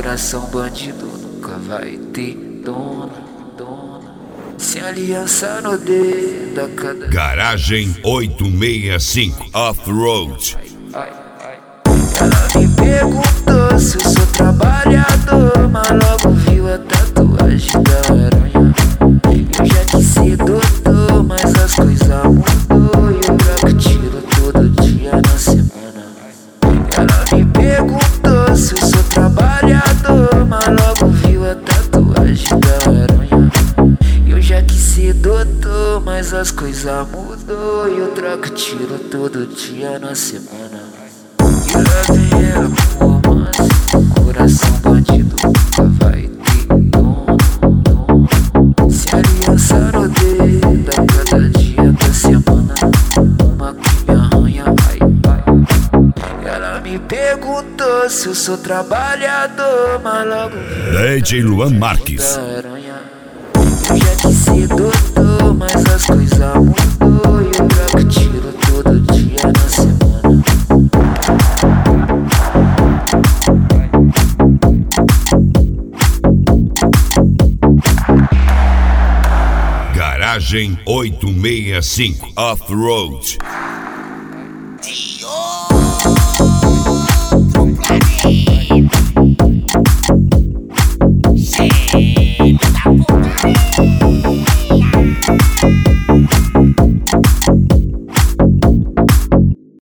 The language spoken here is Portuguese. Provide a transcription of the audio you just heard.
Coração bandido nunca vai ter dono. Sem aliança no dedo a cada... Garagem 865 Off-Road. Ela me perguntou se eu sou trabalhador, mas logo viu a tatuagem da aranha. Eu já quis ser doutor, mas as coisas mudou e eu troco tiro todo dia na semana. Ela me perguntou se eu sou trabalhador, mas logo viu a tatuagem da aranha. Eu já quis ser doutor, mas as coisas mudou e eu troco tiro todo dia na semana. E lá vem ela com romance, coração bandido nunca vai ter dono. Se aliança no dedo a cada dia da semana, uma que me arranha, vai. Ela me perguntou se eu sou trabalhador, mas logo DJ Luan Marques. da aranha. Eu já quis ser doutor, mas as coisas mudou e eu troco tiro todo dia na semana. Garagem 865 Off-Road.